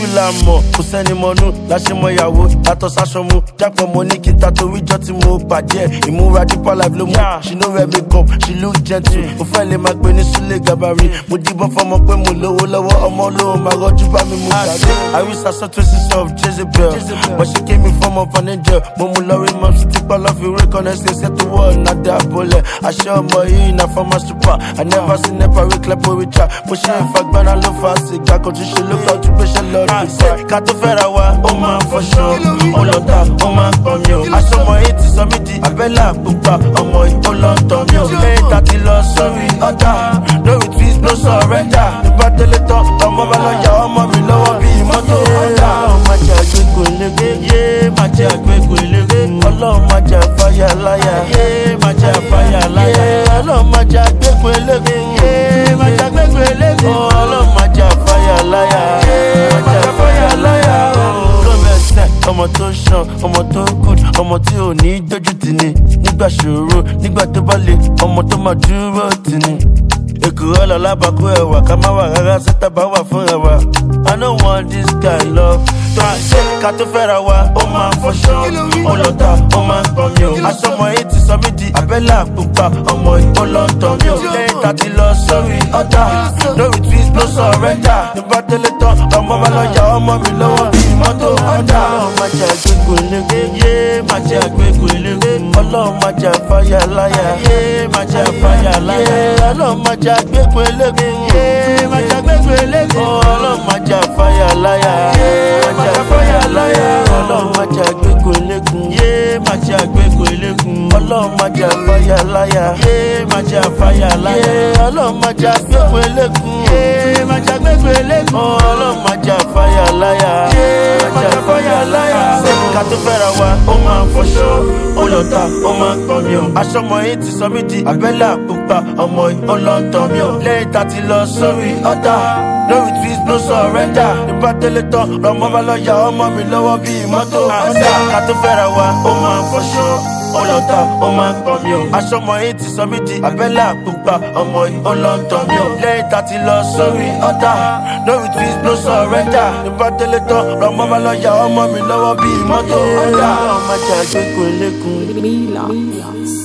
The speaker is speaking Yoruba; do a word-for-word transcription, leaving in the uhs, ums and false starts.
ojú la mọ̀ kò sẹ́ni mọ́nú láṣẹ mọ ìyàwó látọ̀ sáṣọ mu jápọ̀ mo ní kí n ta torí jọ tí mo pàdé ẹ̀ ìmúra deeper life ló mú she no wear makeup she look gentle mo fẹ́ lè máa pè ní Sule Gabari mo díbọn fọmọ pé mo lówó lọ́wọ́ ọmọ olówó máa rọ́jú bá mi mú gàdé I wish I saw traces of Jezebel but she came in form of an angel mo mú lọ́rí mọ́ sí tipa lọ́fi rí kọ́nẹ́sì ṣe tó wọ́ nàdá bolẹ̀ àṣẹ ọmọ yìí na former super I never seen never rí clepo richa mo ṣe ìfagbára ló fa sìgá kan tún ṣe ló gbà ojú pé ṣe lọ́ọ́ dùn ká tó fẹ́ra wa ó máa ń fọṣọ ó lọ ta ó máa ń pọ̀ mi o aṣọ ọmọ yìí ti sọ mí di abẹ́là pupa ọmọ yìí ó lọ ń tọ̀ mi o lẹ́yìn tá ti lọ sórí ọ̀dà lórí twist no surrender nígbà délé tán ọmọ bá lọ yà ọmọ mi lọ́wọ́ bíi mọ́tò ọ̀dà ọlọ́run má jẹ́ àgbégbò eléré yé má jẹ́ àgbégbò eléré ọlọ́run má jẹ́ àfáyà láyà yé má jẹ́ àfáyà láyà ọlọ́run má jẹ́ àgbégbò eléré yé má jẹ́ àgbégbò eléré ọlọ́run má jẹ́ àfáyà láyà yé má jẹ́ àfáyà láyà ọmọ tó ṣan ọmọ tó good ọmọ tí ò ní dójú tì ní nígbà ṣòro nígbà tó bá le ọmọ tó máa dúró tì ní èkó ọlọ lábàkú ẹwà ká má wà rárá sẹta bá wà fún ẹwà I no want this kind love tó ń ṣe ká tó fẹ́ra wa ó máa ń fọṣọ ó lọ ta ó máa ń pọ̀ mi o aṣọ ọmọ yìí ti sọ mí di abẹ́là pupa ọmọ yìí ó lọ ń tọ̀ mi o lẹ́yìn tá ti lọ sórí ọ̀dà lórí twist no surrender nígbà délé tán ọmọ bá lọ yà ọmọ mi lọ́wọ́ bíi mọ́tò ọ̀dà ọlọ́run má jẹ́ àgbégbò eléré yé má jẹ́ àgbégbò eléré ọlọ́run má jẹ́ àfáyà láyà yé má jẹ́ àfáyà láyà ọlọ́run má jẹ́ àgbégbò eléré yé má jẹ́ àgbégbò eléré ọlọ́run má jẹ́ àfáyà láyà yé má jẹ́ àfáyà láyà ọlọ́run má jẹ́ àgbégbò elégún yé má jẹ́ àgbégbò elégún ọlọ́run má jẹ́ àfáyà láyà yé má jẹ́ àfáyà láyà ọlọ́run má jẹ́ àgbégbò elégún yé má jẹ́ àgbégbò elégún ọlọ́run má jẹ́ àfáyà láyà yé má jẹ́ àfáyà láyà ká tó fẹ́ra wa ó máa ń fọṣọ ó lọ ta ó máa ń pọ̀ mi o aṣọ ọmọ yìí ti sọ mí di abẹ́là pupa ọmọ yìí ó lọ ń tọ̀ mi o lẹ́yìn tá ti lọ sórí ọ̀dà lórí twist no surrender nígbà délé tán lọmọ bá lọ yà ọmọ mi lọ́wọ́ bíi mọ́tò ọ̀dà ká tó fẹ́ra wa ó máa ń fọṣọ ó lọ ta ó máa ń pọ̀ mi o aṣọ ọmọ yìí ti sọ mí di abẹ́là pupa ọmọ yìí ó lọ ń tọ̀ mi o lẹ́yìn tá ti lọ sórí ọ̀dà lórí twist no surrender nígbà délé tán lọmọ bá lọ yà ọmọ mi lọ́wọ́ bíi mọ́tò ọ̀dà ọlọ́run má jẹ́ àgbégbò elégún.